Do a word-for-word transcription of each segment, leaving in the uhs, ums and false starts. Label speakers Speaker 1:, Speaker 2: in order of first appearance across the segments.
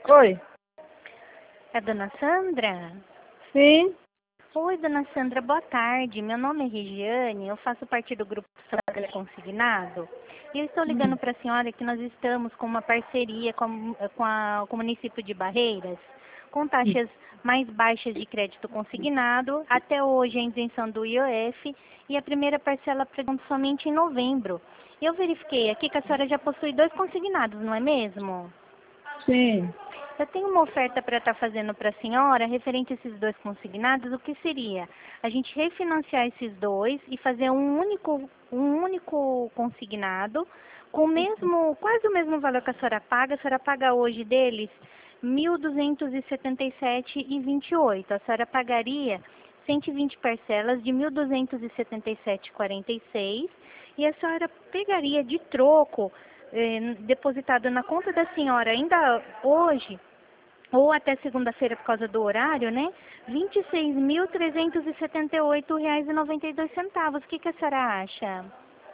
Speaker 1: Oi.
Speaker 2: É a dona Sandra?
Speaker 1: Sim.
Speaker 2: Oi, dona Sandra, boa tarde. Meu nome é Regiane, eu faço parte do grupo Sandra Consignado. E eu estou ligando
Speaker 1: Hum.
Speaker 2: para a senhora que nós estamos com uma parceria com, com, a- com o município de Barreiras, com taxas mais baixas de crédito consignado. Até hoje a isenção do I O F e a primeira parcela pregando somente em novembro. Eu verifiquei aqui que a senhora já possui dois consignados, não é mesmo?
Speaker 1: Sim.
Speaker 2: Eu tenho uma oferta para estar fazendo para a senhora, referente a esses dois consignados, o que seria? A gente refinanciar esses dois e fazer um único, um único consignado, com o mesmo, quase o mesmo valor que a senhora paga. A senhora paga hoje deles mil duzentos e setenta e sete reais e vinte e oito centavos. A senhora pagaria cento e vinte parcelas de mil duzentos e setenta e sete reais e quarenta e seis centavos e a senhora pegaria de troco, eh, depositado na conta da senhora ainda hoje, ou até segunda-feira por causa do horário, né? vinte e seis mil trezentos e setenta e oito reais e noventa e dois centavos. O que, que a senhora acha?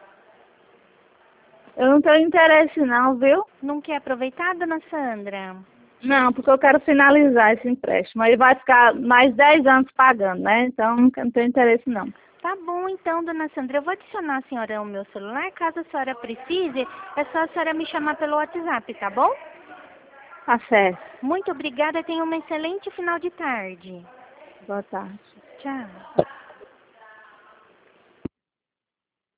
Speaker 1: Eu não tenho interesse não, viu?
Speaker 2: Não quer aproveitar, dona Sandra?
Speaker 1: Não, porque eu quero finalizar esse empréstimo. Aí vai ficar mais dez anos pagando, né? Então não não tenho interesse não.
Speaker 2: Tá bom, então, dona Sandra. Eu vou adicionar a senhora ao meu celular. Caso a senhora precise, é só a senhora me chamar pelo WhatsApp, tá bom?
Speaker 1: Tá certo.
Speaker 2: Muito obrigada. Tenha um excelente final de tarde.
Speaker 1: Boa tarde.
Speaker 2: Tchau.